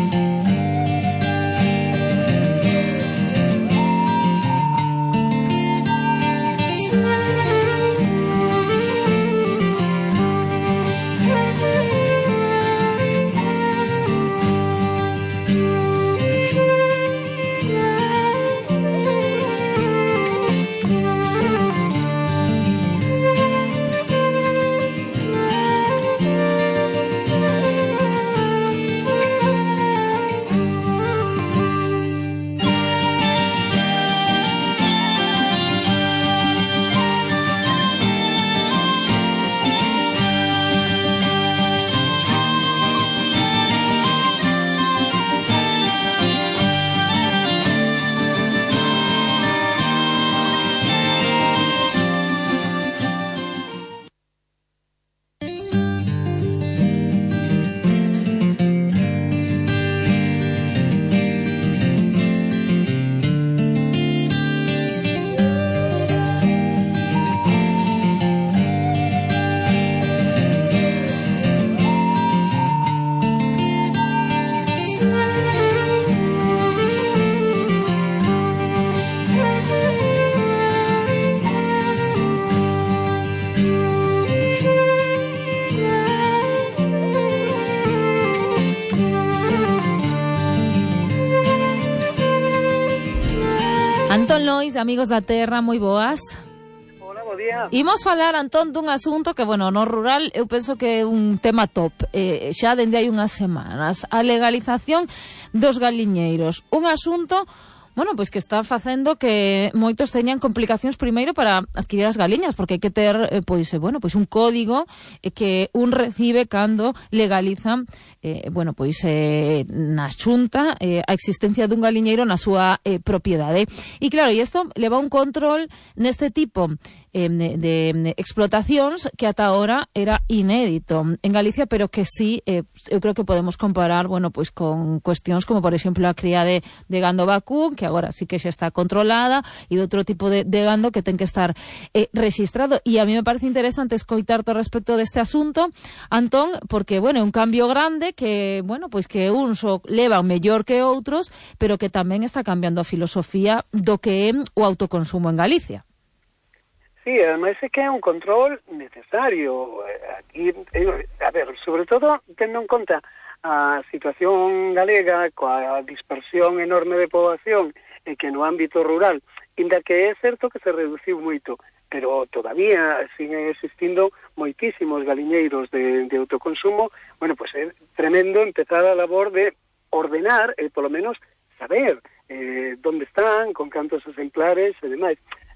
Antón Lois, amigos da terra, moi boas. Hola, bo día. Imos falar, Antón, dun asunto que, bueno, no rural eu penso que é un tema top, eh, xa dende hai unhas semanas, a legalización dos galiñeiros. Un asunto bueno, pois que está facendo que moitos teñan complicacións primeiro para adquirir as galiñas, porque hai que ter, eh, pois, eh, bueno, pois un código eh, que un recibe cando legalizan, eh, bueno, pois eh, na Xunta eh, a existencia dun galiñeiro na súa eh, propiedade. E claro, e isto leva un control neste tipo eh, de, de explotacións que ata ahora era inédito en Galicia, pero que sí, eh, eu creo que podemos comparar, bueno, pois con cuestións como, por exemplo, a cría de, de gando vacún, que agora sí que xa está controlada, e de outro tipo de, de gando que ten que estar eh, registrado. E a mí me parece interesante escoitarte respecto deste asunto, Antón, porque, bueno, é un cambio grande que, bueno, pois que uns o levan mellor que outros, pero que tamén está cambiando a filosofía do que é o autoconsumo en Galicia. Sí, ademais é que é un control necesario. Aquí, a ver, sobre todo tendo en conta a situación galega coa dispersión enorme de poboación e que no ámbito rural, inda que é certo que se reduciu moito, pero todavía siguen existindo moitísimos galiñeiros de, de autoconsumo. Bueno, pues é tremendo empezar a labor de ordenar e polo menos saber eh, onde están, con cantos exemplares e demais.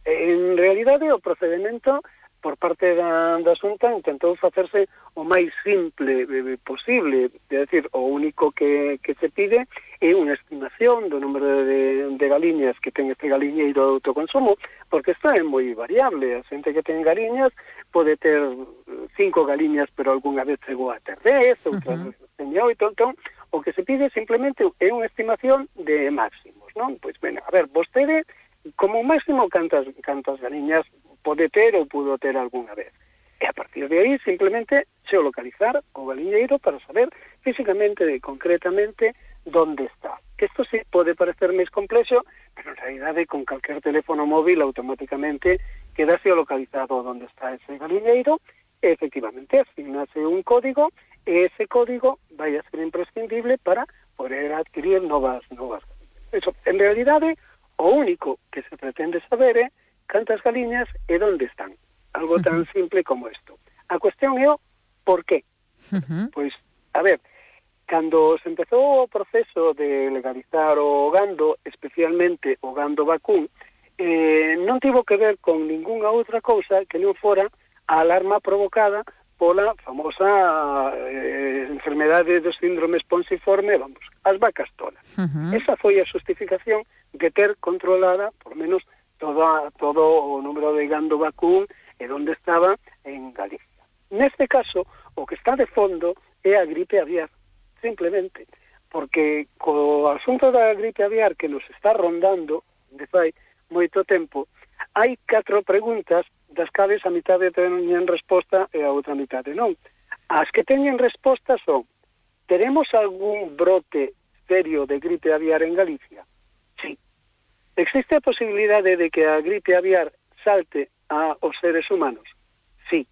En realidade, o procedimento por parte da, da Xunta intentou facerse o máis simple eh, posible, é dicir, o único que, que se pide é unha estimación do número de, de galiñas que ten este galiñeiro de autoconsumo, porque isto é moi variable. A xente que ten galiñas pode ter cinco galiñas, pero algunha vez chegou a ter dez, outras veces ten oito. Entón, o que se pide simplemente é unha estimación de máximos, non? Pois, ben, a ver, vostede, como máximo, cantas, cantas galiñas pode ter ou pudo ter algunha vez. E a partir de aí, simplemente, geolocalizar o galiñeiro para saber físicamente e concretamente onde está. Que isto sí pode parecer máis complexo, pero en realidade con calquer teléfono móvil automáticamente queda geolocalizado onde está ese galiñeiro e efectivamente asignase un código e ese código vai a ser imprescindible para poder adquirir novas novas galiñas. Eso, en realidade, o único que se pretende saber é cantas galiñas e onde están. Algo tan simple como isto. A cuestión é o por qué. Uh-huh. Pois, a ver, cando se empezou o proceso de legalizar o gando, especialmente o gando vacún, eh, non tivo que ver con ningunha outra cousa que non fora a alarma provocada pola famosa eh, enfermedade do síndrome esponxiforme, vamos, as vacas tolas. Uh-huh. Esa foi a justificación de ter controlada, por menos, Todo, todo o número de gando vacún e onde estaba en Galicia. Neste caso, o que está de fondo é a gripe aviar, simplemente, porque co asunto da gripe aviar que nos está rondando de fai moito tempo, hai catro preguntas das cales a mitade teñen resposta e a outra mitade non. As que teñen resposta son: teremos algún brote serio de gripe aviar en Galicia? Sí. Existe a posibilidade de que a gripe aviar salte a os seres humanos? Sí.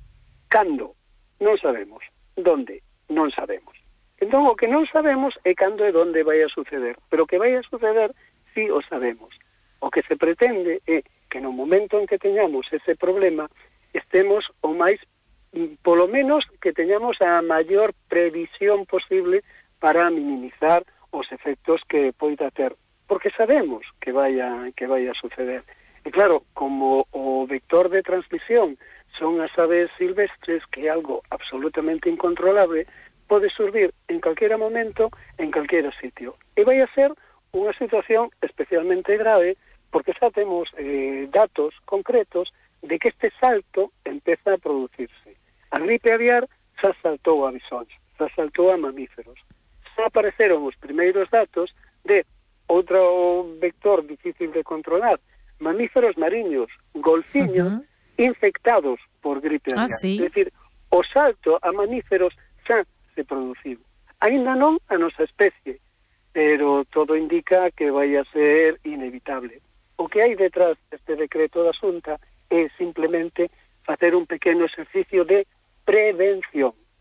Cando? Non sabemos. Donde? Non sabemos. Entón, o que non sabemos é cando e donde vai a suceder. Pero que vai a suceder, sí o sabemos. O que se pretende é que no momento en que teñamos ese problema, estemos o máis, polo menos, que teñamos a maior previsión posible para minimizar os efectos que poida ter. Porque sabemos que vai a, que vai a suceder. E claro, como o vector de transmisión son as aves silvestres, que é algo absolutamente incontrolable, pode surgir en calquera momento, en calquera sitio. E vai a ser unha situación especialmente grave, porque xa temos eh, datos concretos de que este salto empeza a producirse. A gripe aviar xa saltou a bisóns, xa saltou a mamíferos. Xa apareceron os primeiros datos de outro vector difícil de controlar, mamíferos mariños, golfiños, uh-huh. infectados por gripe aviar. Ah, sí? É dicir, o salto a mamíferos xa se produciu. Ainda non a nosa especie, pero todo indica que vai a ser inevitable. O que hai detrás deste decreto da Xunta é simplemente facer un pequeno exercicio de prevención,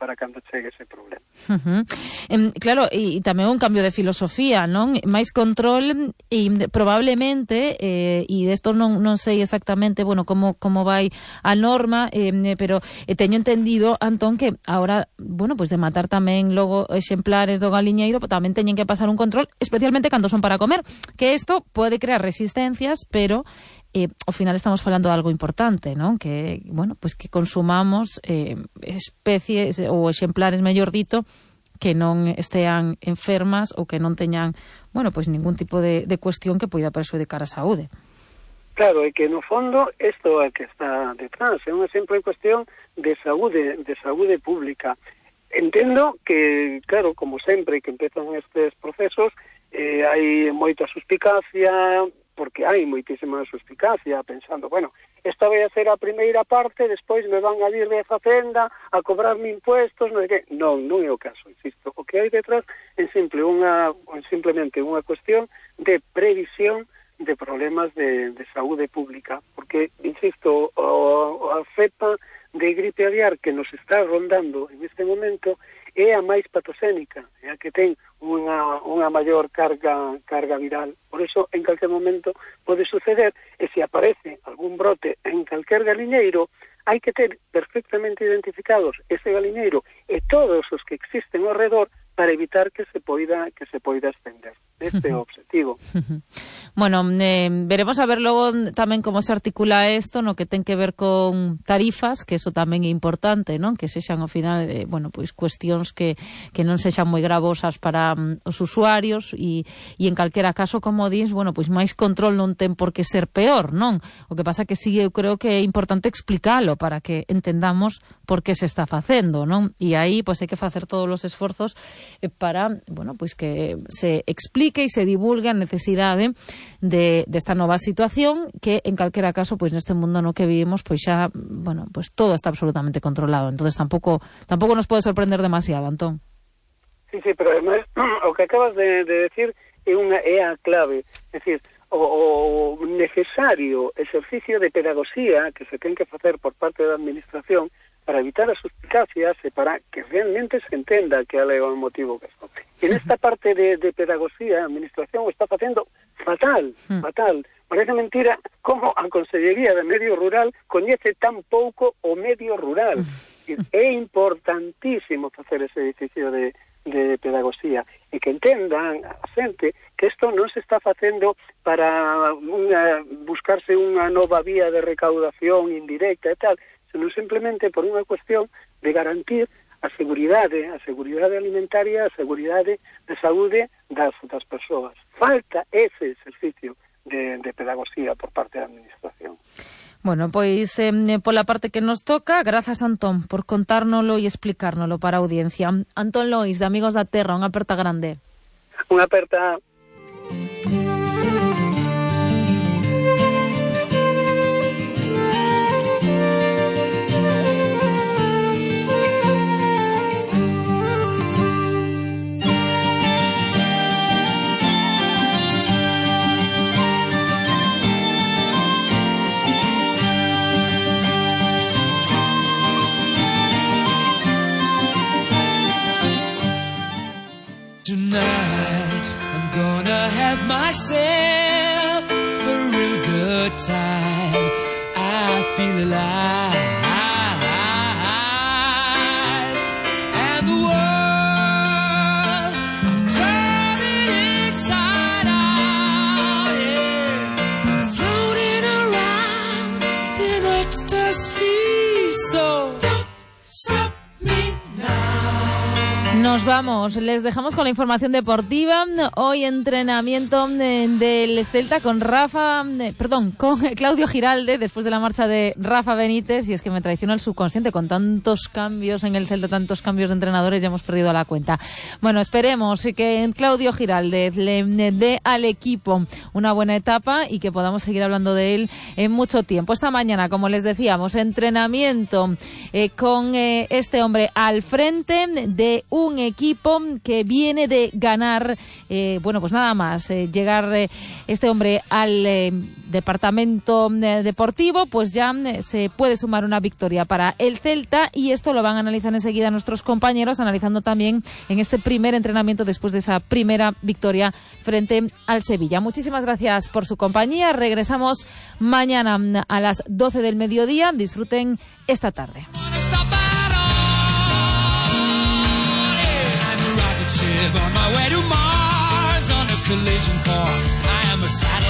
para cando chegue ese problema. Uh-huh. Eh, claro, e, e tamén un cambio de filosofía, non? Máis control e probablemente, eh, e desto non, non sei exactamente, bueno, como, como vai a norma, eh, pero eh, teño entendido, Antón, que ahora, bueno, pues de matar tamén logo exemplares do galiñeiro, tamén teñen que pasar un control, especialmente cando son para comer, que isto pode crear resistencias, pero Eh, ao final estamos falando de algo importante, non? Que, bueno, pues que consumamos eh, especies ou exemplares, mellor dito, que non estean enfermas ou que non teñan, bueno, pues ningún tipo de, de cuestión que poida perxudicar a saúde. Claro, é que no fondo isto é que está detrás, é unha simple cuestión de saúde, de saúde pública. Entendo que, claro, como sempre que empezan estes procesos, eh, hai moita suspicacia, porque hai moitísima suspicacia, pensando, bueno, esta vai a ser a primeira parte, despois me van a vir de Facenda a cobrarme impuestos, non é que... Non, non é o caso, insisto. O que hai detrás é simple unha, simplemente unha cuestión de previsión de problemas de, de saúde pública, porque, insisto, o, a cepa de gripe aviar que nos está rondando en este momento é a máis patoxénica, é a que ten unha, unha maior carga carga viral. Por iso, en calquer momento pode suceder, e se aparece algún brote en calquer galiñeiro, hai que ter perfectamente identificados ese galiñeiro e todos os que existen ao redor para evitar que se poida que se poida extender. Este é o objetivo. Bueno, eh, veremos a ver logo tamén como se articula isto no que ten que ver con tarifas, que eso tamén é importante, non? Que sexan ao final, eh, bueno, pois cuestións que, que non sexan moi gravosas para um, os usuarios e, e en calquera caso, como dis, bueno, pois máis control non ten por que ser peor, non? O que pasa que sí, eu creo que é importante explicalo para que entendamos por que se está facendo, non? E aí, pois hai que facer todos os esforzos para, bueno, pois que se explique e se divulgue a necesidade de desta nova situación que, en calquera caso, pois neste mundo no que vivimos, pois xa, bueno, pois todo está absolutamente controlado. Entonces tampouco tampouco nos pode sorprender demasiado, Antón. Sí, sí, pero además o que acabas de, de decir é unha é a clave, é dicir, o, o necesario exercicio de pedagogía que se ten que facer por parte da administración para evitar as suspicacias e para que realmente se entenda que é o motivo que son. En esta parte de, de pedagogía, a administración o está facendo fatal, mm. fatal. Parece mentira como a Consellería de Medio Rural coñece tan pouco o medio rural. Mm. É importantísimo facer ese exercicio de, de pedagogía e que entendan a xente que isto non se está facendo para unha, buscarse unha nova vía de recaudación indirecta e tal, senón simplemente por unha cuestión de garantir a seguridade, a seguridade alimentaria, a seguridade de saúde das, das persoas. Falta ese exercicio de, de pedagogía por parte da administración. Bueno, pois eh, pola parte que nos toca, grazas, Antón, por contárnoslo e explicárnoslo para a audiencia. Antón Lois, de Amigos da Terra, unha aperta grande. Unha aperta... Tonight I'm gonna have myself a real good time. I feel alive, and the world I'm turning inside out. Yeah, I'm floating around in ecstasy. So don't stop me now. Nos vamos, les dejamos con la información deportiva. Hoy entrenamiento del Celta con Rafa, perdón, con Claudio Giralde, después de la marcha de Rafa Benítez, y es que me traiciona el subconsciente con tantos cambios en el Celta, tantos cambios de entrenadores, ya hemos perdido la cuenta. Bueno, esperemos que Claudio Giralde le dé al equipo una buena etapa y que podamos seguir hablando de él en mucho tiempo. Esta mañana, como les decíamos, entrenamiento eh, con eh, este hombre al frente de un equipo que viene de ganar, eh, bueno, pues nada más, eh, llegar eh, este hombre al eh, departamento eh, deportivo, pues ya eh, se puede sumar una victoria para el Celta, y esto lo van a analizar enseguida nuestros compañeros, analizando también en este primer entrenamiento después de esa primera victoria frente al Sevilla. Muchísimas gracias por su compañía. Regresamos mañana a las doce del mediodía. Disfruten esta tarde. On my way to Mars on a collision course. I am a